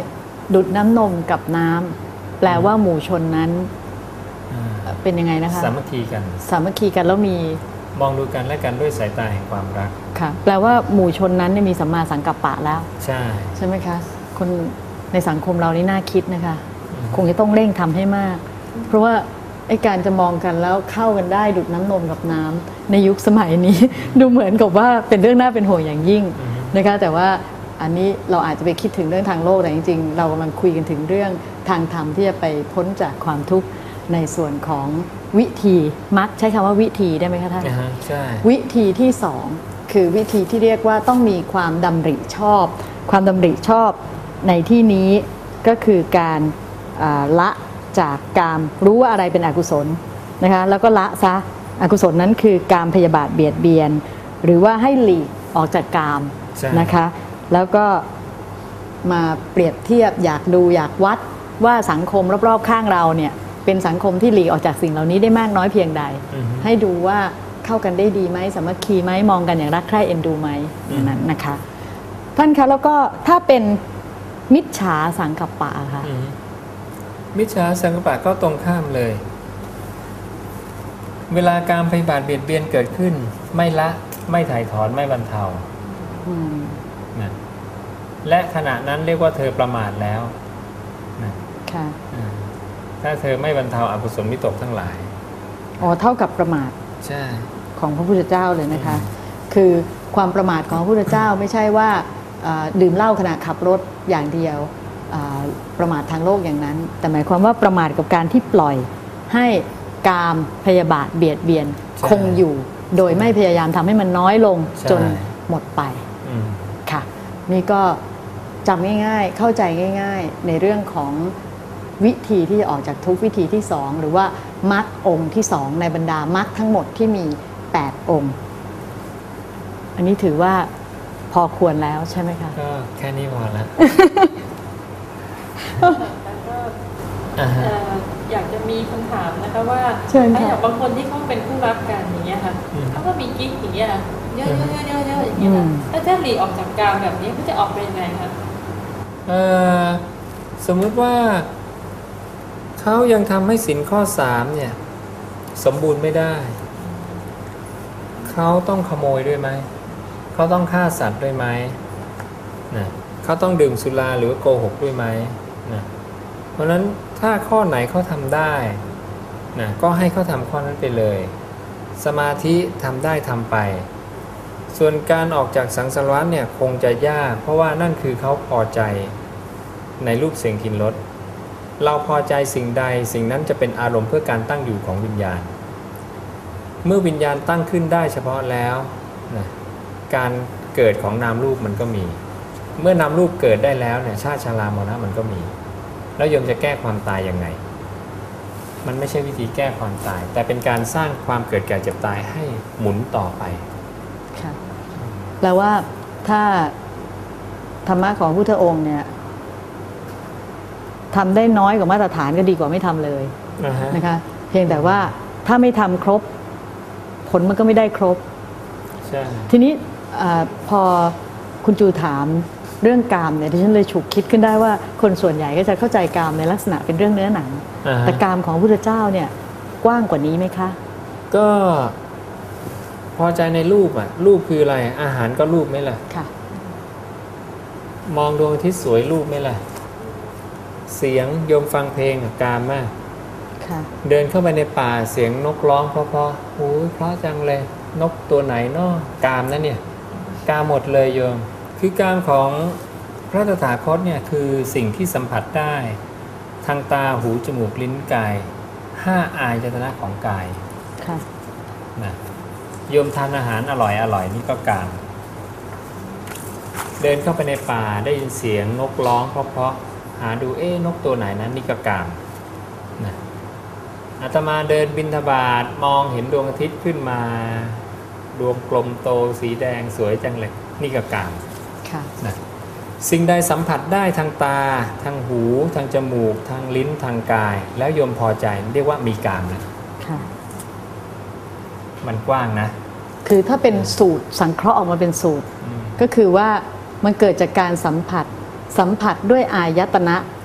Speaker 1: ดุจน้ำนมกับน้ำแปลว่าหมู่ชนนั้น
Speaker 3: อ่า
Speaker 1: เป็นยังไงนะคะ
Speaker 3: สามัคคีกัน
Speaker 1: สามัคคีกันแล้วมี
Speaker 3: มองดูกันและกันด้วยสายตาแห่งความรัก
Speaker 1: ค่ะแปลว่าหมู่ชนนั้นเนี่ยมีสัมมาสังกัปปะแล้ว
Speaker 3: ใช่
Speaker 1: ใช่ไหมคะคนในสังคมเรานี่น่าคิดนะคะ
Speaker 3: อืม
Speaker 1: คงจะต้องเร่งทำให้มาก เพราะว่าไอ้การจะมองกันแล้วเข้ากันได้ดุจน้ำนมกับน้ำในยุคสมัยนี้ ดูเหมือนกับว่าเป็นเรื่องน่าเป็นห่วงอย่างยิ่งนะคะแต่ว่าอันนี้เราอาจจะไปคิดถึงเรื่องทางโลกแต่จริงๆ เรากำลังคุยกันถึงเรื่องทางธรรมที่จะไปพ้นจากความทุกข์ในส่วนของวิธีมักใช้คำว่าวิธีได้ไหมคะท่าน
Speaker 3: นะฮะใช่
Speaker 1: วิธีที่สองคือวิธีที่เรียกว่าต้องมีความดำริชอบ ความดำริชอบในที่นี้ก็คือการอ่าละจากกามรู้ว่าอะไรเป็นอกุศลนะคะแล้วก็ละซะอกุศลนั้นคือกามพยาบาทเบียดเบียน หรือว่าให้หลีกออกจากกาม
Speaker 3: ใช่
Speaker 1: นะคะแล้วก็มาเปรียบเทียบอยากดูอยากวัดว่าสังคมรอบๆข้างเราเนี่ยเป็นสังคมที่หลีกออกจากสิ่งเหล่านี้ได้มากน้อยเพียงใด
Speaker 3: อือฮึ
Speaker 1: ให้ดูว่าเข้ากันได้ดีไหมสามัคคีไหมมองกันอย่างรักใคร่เอ็นดูไหมอย่างนั้นนะคะท่านคะแล้วก็ถ้าเป็นมิจฉาสังกัปปะค่ะ
Speaker 3: อืมมิจฉาสังกัปปะก็ตรงข้ามเลย เวลาการพยาบาทเบียดเบียนเกิดขึ้น ไม่ละไม่ถ่ายถอนไม่บรรเทา
Speaker 1: อืม
Speaker 3: นะและขณะนั้นเรียกว่าเธอประมาทแล้วนะ
Speaker 1: ค่ะ
Speaker 3: อ่าถ้าเธอไม่บรรเทาอกุศลวิตกทั้งหลาย
Speaker 1: อ๋อเท่ากับประมาท
Speaker 3: ใช่
Speaker 1: ของพระพุทธเจ้าเลยนะคะ คือความประมาทของพระพุทธเจ้าไม่ใช่ว่าอ่าดื่มเหล้าขณะขับรถอย่างเดียวอ่าประมาททางโลกอย่างนั้น แต่หมายความว่าประมาทกับการที่ปล่อยให้กามพยาบาทเบียดเบียนคงอยู่ โดยไม่พยายามทำให้มันน้อยลงจนหมดไป
Speaker 3: อืม
Speaker 1: ค่ะนี่ก็จำง่ายๆ เข้าใจง่ายๆ ในเรื่องของวิธีที่จะออกจากทุกข์วิธีที่สองหรือว่ามรรคองค์ที่สองในบรรดามรรคทั้งหมดที่มีแปดองค์ อันนี้ถือว่าพอควรแล้วใช่ไหมคะ
Speaker 3: ก็แค่นี้พอละ
Speaker 2: แล้วก็
Speaker 3: อ่าฮะ
Speaker 2: เอ่ออยากจะมีคำถามนะคะว่า
Speaker 1: เชิญค่ะ
Speaker 2: ถ้าอย่างบางคนที่เขาเป็นคู่รักกันอย่างเงี้ยค่ะ
Speaker 3: อืม
Speaker 2: เขาก็มีกิ๊กอย่างเงี้ยเยอะๆๆๆๆอย่างเงี้ยค่ะถ้าจะหลีกออกจากกามแบบนี้เขาจะออกเป็นยังไงคะ
Speaker 3: เอ่อสมมุติว่าเขายังทำให้สินข้อสามเนี่ย สมบูรณ์ไม่ได้ เขาต้องขโมยด้วยไหม เขาต้องฆ่าสัตว์ด้วยไหมนะเขาต้องดื่มสุราหรือว่าโกหกด้วยไหมนะเพราะฉะนั้นถ้าข้อไหนเขาทำได้นะก็ให้เขาทำข้อนั้นไปเลย สมาธิทำได้ทำไป ส่วนการออกจากสังสารวัฏเนี่ยคงจะยาก เพราะว่านั่นคือเขาพอใจในรูปเสียงกลิ่นรสเราพอใจสิ่งใดสิ่งนั้นจะเป็นอารมณ์เพื่อการตั้งอยู่ของวิญญาณ เมื่อวิญญาณตั้งขึ้นได้เฉพาะแล้วนะการเกิดของนามรูปมันก็มี เมื่อนามรูปเกิดได้แล้วเนี่ยชาติชรามรณะมันก็มี แล้วโยมจะแก้ความตายยังไง มันไม่ใช่วิธีแก้ความตาย แต่เป็นการสร้างความเกิดแก่เจ็บตายให้หมุนต่อไป
Speaker 1: ค่ะแปลว่าถ้าธรรมะของพุทธองค์เนี่ยทำได้น้อยกว่ามาตรฐานก็ดีกว่าไม่ทำเลย
Speaker 3: นะฮะ
Speaker 1: นะคะเพียงแต่ว่าถ้าไม่ทำครบ ผลมันก็ไม่ได้ครบ
Speaker 3: ใช่
Speaker 1: ทีนี้อาพอคุณจูถามเรื่องกามเนี่ยดิฉันเลยฉุกคิดขึ้นได้ว่าคนส่วนใหญ่ก็จะเข้าใจกามในลักษณะเป็นเรื่องเนื้อหนัง
Speaker 3: อ่าฮะ
Speaker 1: แต่กามของพระพุทธเจ้าเนี่ยกว้างกว่านี้ไหมคะ
Speaker 3: ก็พอใจในรูปอ่ะ รูปคืออะไร อาหารก็รูปไหมล่ะ
Speaker 1: ค่ะ
Speaker 3: มองดวงอาทิตย์สวยรูปไหมล่ะ เสียงโยมฟังเพลงอะกามมาก
Speaker 1: ค่ะ
Speaker 3: เดินเข้าไปในป่าเสียงนกร้องเพราะๆโอ้ยเพราะจังเลย นกตัวไหนเนาะกามนะเนี่ย กามหมดเลยโยม คือกามของพระตถาคตเนี่ยคือสิ่งที่สัมผัสได้ ทางตาหูจมูกลิ้นกายห้าอายตนะของกาย
Speaker 1: ค่ะ
Speaker 3: นะโยมทานอาหารอร่อยอร่อยนี่ก็กาม เดินเข้าไปในป่าได้ยินเสียงนกร้องเพราะๆหาดูเอ๊ะนกตัวไหนนั้นนี่ก็กามนะอาตมาเดินบิณฑบาตมองเห็นดวงอาทิตย์ขึ้นมา ดวงกลมโตสีแดงสวยจังเลยนี่ก็กาม
Speaker 1: ค่ะ
Speaker 3: นะสิ่งใดสัมผัสได้ทางตาทางหูทางจมูกทางลิ้นทางกาย แล้วโยมพอใจเรียกว่ามีกามนะ
Speaker 1: ค่ะ
Speaker 3: มันกว้างนะ
Speaker 1: คือถ้าเป็นสูตรสังเคราะห์ออกมาเป็นสูตร
Speaker 3: อืม
Speaker 1: ก็คือว่ามันเกิดจากการสัมผัสสัมผัสด้วยอายตนะ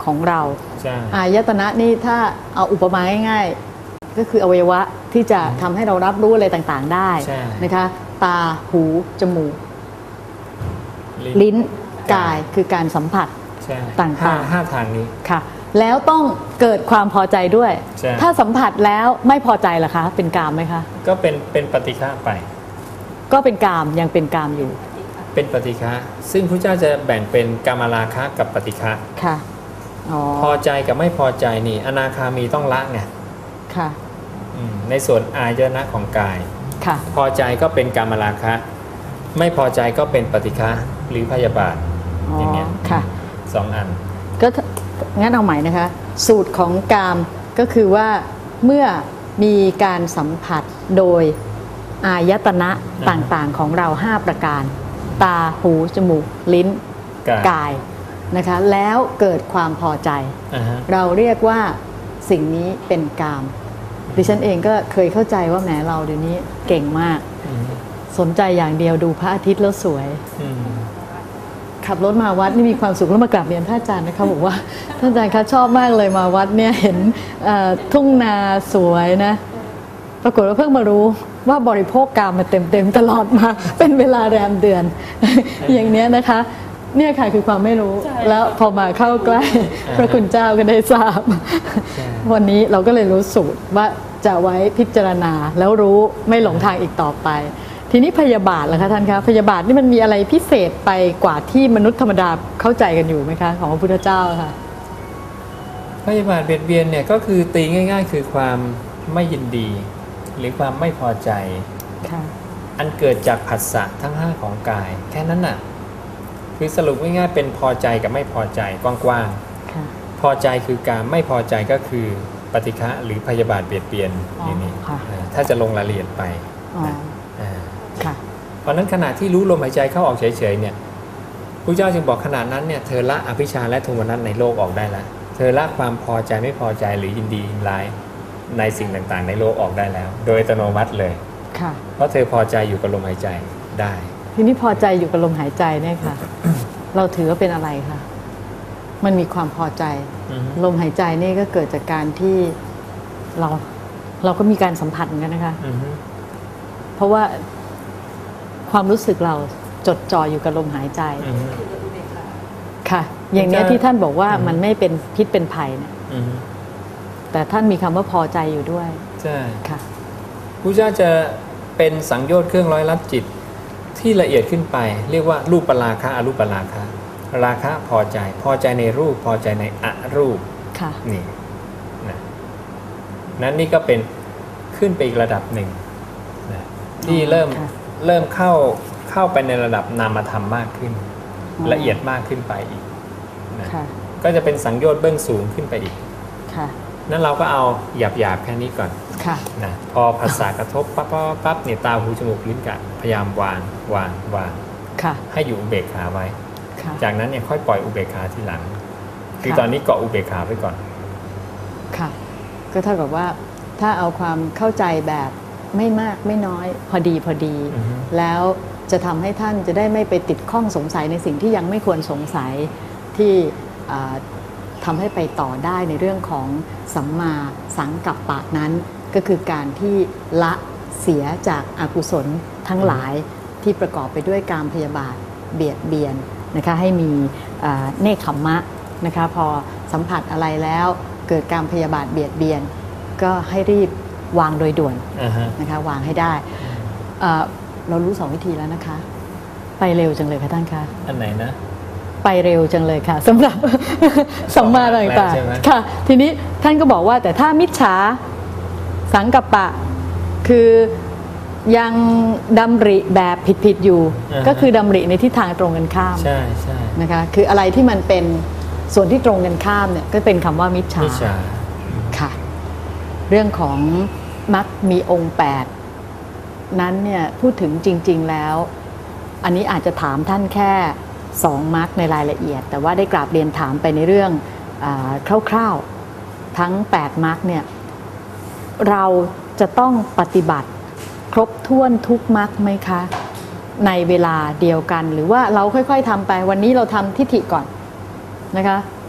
Speaker 1: ของเรา
Speaker 3: ใช่
Speaker 1: อายตนะนี่ถ้าเอาอุปมาง่ายๆก็คืออวัยวะที่จะทำให้เรารับรู้อะไรต่างๆได้
Speaker 3: ใช่
Speaker 1: นะคะตาหูจมูกลิ้นกายคือการสัมผัส
Speaker 3: ใช่
Speaker 1: ต่างๆ
Speaker 3: ห้าห้าทางนี้
Speaker 1: ค่ะแล้วต้องเกิดความพอใจด้วย
Speaker 3: ใช่
Speaker 1: ถ้าสัมผัสแล้วไม่พอใจล่ะคะเป็นกามไหมคะ
Speaker 3: ก็เป็นเป็นปฏิฆะไป
Speaker 1: ก็เป็นกามยังเป็นกามอยู่
Speaker 3: เป็นปฏิฆะซึ่งพระเจ้าจะแบ่งเป็นกามราคะกับปฏิฆะ
Speaker 1: ค่ะอ๋อ
Speaker 3: พอใจกับไม่พอใจนี่อนาคามีต้องละไง
Speaker 1: ค่ะ
Speaker 3: อืมในส่วนอายตนะของกาย
Speaker 1: ค่ะ
Speaker 3: พอใจก็เป็นกามราคะ ไม่พอใจก็เป็นปฏิฆะหรือพยาบาท
Speaker 1: อ๋อ
Speaker 3: อย่างเงี้ย
Speaker 1: ค่ะ
Speaker 3: สองอัน
Speaker 1: ก็ถ้างั้นเอาใหม่นะคะ สูตรของกามก็คือว่าเมื่อมีการสัมผัสโดยอายตนะ
Speaker 3: อืม
Speaker 1: ต่างๆของเราห้าประการ ตาหูจมูกลิ้น
Speaker 3: กาย
Speaker 1: กายนะคะแล้วเกิดความพอใจ
Speaker 3: อ่าฮะ
Speaker 1: เราเรียกว่าสิ่งนี้เป็นกามดิฉันเองก็เคยเข้าใจว่าแหมเราเดี๋ยวนี้เก่งมาก
Speaker 3: อืม
Speaker 1: สนใจอย่างเดียวดูพระอาทิตย์แล้วสวย
Speaker 3: อืม
Speaker 1: ขับรถมาวัดนี่มีความสุขแล้วมากราบเรียนท่านอาจารย์นะคะบอกว่าท่านอาจารย์คะชอบมากเลยมาวัดเนี่ยเห็นเอ่อทุ่งนาสวยนะปรากฏว่าเพิ่งมารู้ว่าบริโภคกามมาเต็มๆตลอดมา เป็นเวลาแรมเดือน อย่างเนี้ยนะคะเนี่ยค่ะคือความไม่รู้
Speaker 2: ใช่
Speaker 1: แล้วพอมาเข้าใกล้พระคุณเจ้าก็ได้ทราบ
Speaker 3: ใช่
Speaker 1: วันนี้เราก็เลยรู้สูตรว่าจะไว้พิจารณาแล้วรู้ไม่หลงทางอีกต่อไป ทีนี้พยาบาทล่ะคะท่านคะพยาบาทนี่มันมีอะไรพิเศษไปกว่าที่มนุษย์ธรรมดาเข้าใจกันอยู่ไหมคะของพระพุทธเจ้าค่ะ
Speaker 3: พยาบาทเบียดเบียนเนี่ยก็คือตีง่าย ๆ คือความไม่ยินดี หรือความไม่พอใจ
Speaker 1: ค่ะ
Speaker 3: อันเกิดจากผัสสะทั้งห้าของกาย แค่นั้นน่ะคือสรุปง่ายๆเป็นพอใจกับไม่พอใจกว้าง
Speaker 1: ค่ะ
Speaker 3: ๆพอใจคือการไม่พอใจก็คือปฏิฆะหรือพยาบาทเบียดเบียน
Speaker 1: อ๋อ
Speaker 3: นี่นี่
Speaker 1: ค่ะ
Speaker 3: อ่าถ้าจะลงรายละเอียดไป
Speaker 1: อ๋อ
Speaker 3: นะอ่า
Speaker 1: ค่ะ
Speaker 3: เพราะฉะนั้นขณะที่รู้ลมหายใจเข้าออกเฉยๆเนี่ยพระเจ้าจึงบอกขนาดนั้นเนี่ยเธอละอภิชาและโทมนัสในโลกออกได้แล้วเธอละความพอใจไม่พอใจหรือยินดียินร้ายในสิ่งต่างๆ ในโลกออกได้แล้ว โดยอัตโนมัติเลย
Speaker 1: ค่ะ
Speaker 3: เพราะเธอพอใจอยู่กับลมหายใจได้
Speaker 1: ทีนี้พอใจอยู่กับลมหายใจเนี่ยค่ะ เราถือว่าเป็นอะไรคะมันมีความพอใจ
Speaker 3: อือฮึ
Speaker 1: ลมหายใจนี่ก็เกิดจากการที่เราเราก็มีการสัมผัสเหมือนกันนะคะ
Speaker 3: อือฮึ
Speaker 1: เพราะว่าความรู้สึกเราจดจ่ออยู่กับลมหายใจ
Speaker 3: อือฮึ
Speaker 1: ค่ะ อย่างเนี้ย
Speaker 3: จะ
Speaker 1: ที่ท่านบอกว่า
Speaker 3: อืม
Speaker 1: มันไม่เป็นพิษเป็นภัยเนี่ย
Speaker 3: อือฮึ
Speaker 1: แต่ท่านมีคำว่าพอใจอยู่ด้วย
Speaker 3: ใช่
Speaker 1: ค่ะ
Speaker 3: พระเจ้าจะเป็นสังโยชน์เครื่องร้อยลัดจิตที่ละเอียดขึ้นไป เรียกว่ารูปปราคะอรูปปราคะ ราคะพอใจ พอใจในรูป พอใจในอรูป
Speaker 1: ค่ะ
Speaker 3: นี่นะนั้นนี่ก็เป็นขึ้นไปอีกระดับหนึ่งนะที่เริ่ม
Speaker 1: ค่ะ
Speaker 3: เริ่มเข้าเข้าไปในระดับนามธรรมมากขึ้น
Speaker 1: อ๋อ
Speaker 3: ละเอียดมากขึ้นไปอีกนะ
Speaker 1: ค่ะ
Speaker 3: ก็จะเป็นสังโยชน์เบื้องสูงขึ้นไปอีก
Speaker 1: ค่ะ
Speaker 3: นั้นเราก็เอาหยาบหยาบๆแค่นี้ก่อน
Speaker 1: ค่ะ
Speaker 3: นะพอภาษากระทบปั๊บปั๊บปั๊บเนี่ยตาหูจมูกลิ้นกายพยายามวางวางวาง
Speaker 1: ค่ะ
Speaker 3: ให้อยู่อุเบกขาไว้
Speaker 1: ค่ะ
Speaker 3: จากนั้นเนี่ยค่อยปล่อยอุเบกขาทีหลัง คือ
Speaker 1: ค่ะ
Speaker 3: ตอนนี้เกาะอุเบกขาไว้ก่อน
Speaker 1: ค่ะ ก็เท่ากับว่าถ้าเอาความเข้าใจแบบไม่มากไม่น้อย พอดีพอดี
Speaker 3: อือฮึ
Speaker 1: แล้วจะทำให้ท่านจะได้ไม่ไปติดข้องสงสัยในสิ่งที่ยังไม่ควรสงสัยที่อ่าทำให้ไปต่อได้ในเรื่องของสัมมาสังกัปปะนั้น ก็คือการที่ละเสียจากอากุศลทั้งหลายที่ประกอบไปด้วยการพยาบาทเบียดเบียนนะคะให้มีอ่าเนคขมมะนะคะพอสัมผัสอะไรแล้วเกิดการพยาบาทเบียดเบียน ก็ให้รีบวางโดยด่วน
Speaker 3: อ่าฮะ
Speaker 1: นะคะวางให้ได้เอ่อเรารู้สองวิธีแล้วนะคะ ไปเร็วจังเลยค่ะท่านคะ
Speaker 3: อันไหนนะ
Speaker 1: ไปเร็วจังเลยค่ะสำหรับ สัมมาต่าง
Speaker 3: ใช่ไหม
Speaker 1: ๆค่ะ ทีนี้ท่านก็บอกว่าแต่ถ้ามิจฉาสังกัปปะ คือยังดำริแบบผิดๆอยู่ ก็คือดำริในทิศทางตรงกันข้าม
Speaker 3: ใช่ใช่
Speaker 1: นะคะคืออะไรที่มันเป็นส่วนที่ตรงกันข้ามเนี่ยก็เป็นคำว่ามิจฉา
Speaker 3: มิจฉา
Speaker 1: ค่ะ เรื่องของมรรคมีองค์แปดนั้นเนี่ยพูดถึงจริง ๆแล้ว อันนี้อาจจะถามท่านแค่สองมรรคในรายละเอียด แต่ว่าได้กราบเรียนถามไปในเรื่องอาคร่าวๆทั้งแปดมรรคเนี่ยเราจะต้องปฏิบัติครบถ้วนทุกมรรคไหมคะ ในเวลาเดียวกันหรือว่าเราค่อยๆทำไปวันนี้เราทำทิฏฐิก่อนนะคะ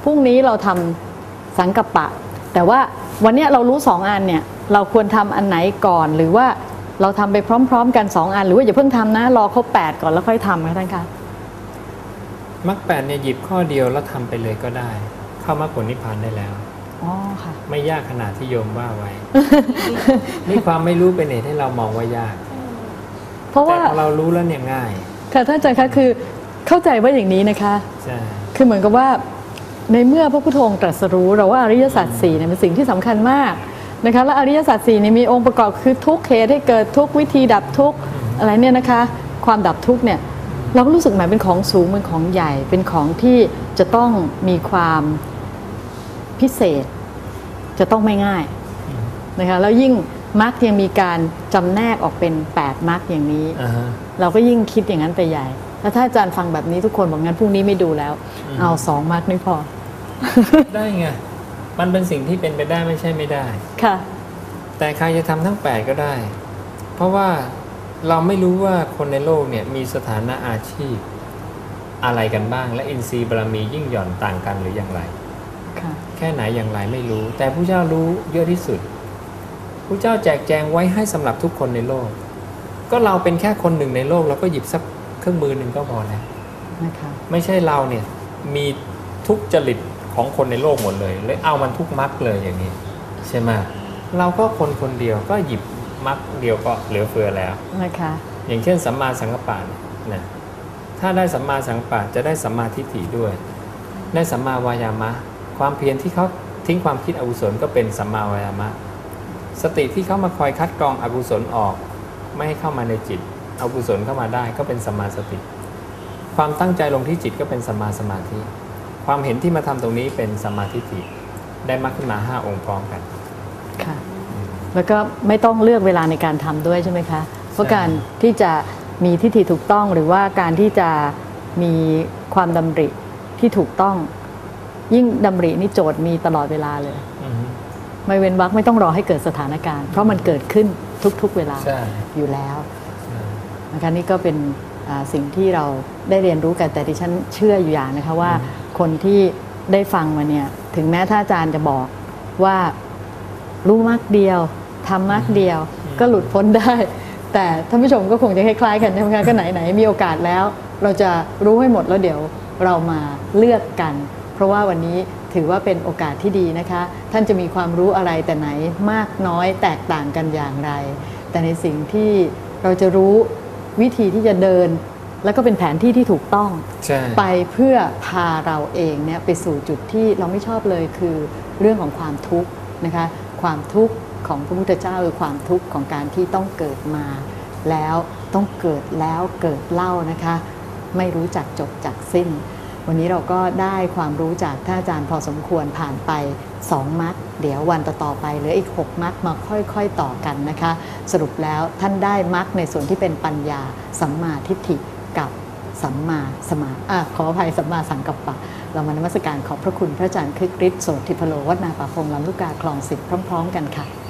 Speaker 1: พรุ่งนี้เราทำสังกัปปะ แต่ว่าวันนี้เรารู้สองอันเนี่ยเราควรทำอันไหนก่อนหรือว่าเราทำไปพร้อมๆกันสองอันหรือว่าอย่าเพิ่งทำนะรอครบแปดก่อนแล้วค่อยทำค่ะท่านคะ
Speaker 3: มรรคแปดเนี่ยหยิบข้อเดียวแล้วทำไปเลยก็ได้เข้ามรรคผลนิพพานได้แล้ว
Speaker 1: อ๋อค่ะ
Speaker 3: ไม่ยากขนาดที่โยมว่าไว้ นี่ความไม่รู้เป็นเหตุให้เรามองว่ายากเพราะว่าแต่เรารู้แล้วเนี่ยง่าย
Speaker 1: ค่ะท่านอาจารย์คะคือเข้าใจว่าอย่างนี้นะคะ
Speaker 3: ใช่
Speaker 1: คือเหมือนกับว่าในเมื่อพระพุทธองค์ตรัสรู้เราว่าอริยสัจสี่เนี่ยเป็นสิ่งที่สำคัญมากนะคะและอริยสัจสี่นี่มีองค์ประกอบคือทุกข์เหตุให้เกิดทุกข์วิธีดับทุกข์อะไรเนี่ยนะคะความดับทุกข์เนี่ยเราก็รู้สึกหมายเป็นของสูงเป็นของใหญ่เป็นของที่จะต้องมีความพิเศษจะต้องไม่ง่ายนะคะแล้วยิ่งมรรคยังมีการจำแนกออกเป็นแปดมรรคอย่างนี้ uh-huh. เราก็ยิ่งคิดอย่างนั้นไปใหญ่แล้วถ้าอาจารย์ฟังแบบนี้ทุกคนบอกงั้นพรุ่งนี้ไม่ดูแล้ว uh-huh. เอาสองมรรคนี่พอ
Speaker 3: ได้ไงมันเป็นสิ่งที่เป็นไปได้ไม่ใช่ไม่ได้
Speaker 1: ค่ะ
Speaker 3: แต่ใครจะทำทั้งแปดก็ได้เพราะว่าเราไม่รู้ว่าคนในโลกเนี่ยมีสถานะอาชีพอะไรกันบ้างและอินทรีย์บารมียิ่งหย่อนต่างกันหรืออย่างไรแค่ไหนอย่างไรไม่รู้แต่พระเจ้ารู้เยอะที่สุดพระเจ้าแจกแจงไว้ให้สำหรับทุกคนในโลกก็เราเป็นแค่คนหนึ่งในโลกเราก็หยิบสักเครื่องมือหนึ่งก็พอแล้วไม่ใช่เราเนี่ยมีทุกจริตของคนในโลกหมดเลยเลยเอามันทุกมรรคเลยอย่างนี้ใช่ไหมเราก็คนคนเดียวก็หยิบมรรคเดียวก็เหลือเฟือแล้ว
Speaker 1: นะคะ
Speaker 3: อย่างเช่นสัมมาสังกัปปะนะถ้าได้สัมมาสังกัปปะจะได้สัมมาทิฏฐิด้วยได้สัมมาวายามะความเพียรที่เขาทิ้งความคิดอกุศลก็เป็นสัมมาวายามะสติที่เขามาคอยคัดกรองอกุศลออกไม่ให้เข้ามาในจิตเอากุศลเข้ามาได้ก็เป็นสัมมาสติความตั้งใจลงที่จิตก็เป็นสัมมาสมาธิความเห็นที่มาทำตรงนี้เป็นสัมมาทิฏฐิได้มรรคขึ้นมาห้าองค์พร้อมกัน
Speaker 1: ค่ะแล้วก็ไม่ต้องเลือกเวลาในการทำด้วยใช่ไหมคะเพราะการที่จะมีทิฏฐิถูกต้องหรือว่าการที่จะมีความดำริที่ถูกต้องยิ่งดำรินี่โจทย์มีตลอดเวลาเลยไม่เว้นวรรคไม่ต้องรอให้เกิดสถานการณ์เพราะมันเกิดขึ้นทุกๆเวลาอยู่แล้วนะคะนี่ก็เป็นสิ่งที่เราได้เรียนรู้กันแต่ดิฉันเชื่ออยู่อย่างนะคะว่าคนที่ได้ฟังมาเนี่ยถึงแม้ท่านอาจารย์จะบอกว่ารู้มรรคเดียวทำมรรคเดียวก็หลุดพ้นได้แต่ท่านผู้ชมก็คงจะคล้ายๆกันใช่ไหมคะก็ไหนๆมีโอกาสแล้วเราจะรู้ให้หมดแล้วเดี๋ยวเรามาเลือกกันเพราะว่าวันนี้ถือว่าเป็นโอกาสที่ดีนะคะท่านจะมีความรู้อะไรแต่ไหนมากน้อยแตกต่างกันอย่างไรแต่ในสิ่งที่เราจะรู้วิธีที่จะเดินแล้วก็เป็นแผนที่ที่ถูกต้องไปเพื่อพาเราเองเนี่ยไปสู่จุดที่เราไม่ชอบเลยคือเรื่องของความทุกข์นะคะความทุกข์ของพระพุทธเจ้าคือความทุกข์ของการที่ต้องเกิดมาแล้วต้องเกิดแล้วเกิดเล่านะคะไม่รู้จักจบจักสิ้นวันนี้เราก็ได้ความรู้จากท่านอาจารย์พอสมควรผ่านไปสองมรรคเดี๋ยววันต่อๆไปเหลืออีกหกมรรคมาค่อยๆต่อกันนะคะสรุปแล้วท่านได้มรรคในส่วนที่เป็นปัญญาสัมมาทิฏฐิกับสัมมาสมาอ่ะขออภัยสัมมาสังกัปปะเรามานมัสการขอบพระคุณพระอาจารย์คริสต์โสติพโลวัฒนาป่าพงลำลูกกาคลองสิบพร้อมๆกันค่ะ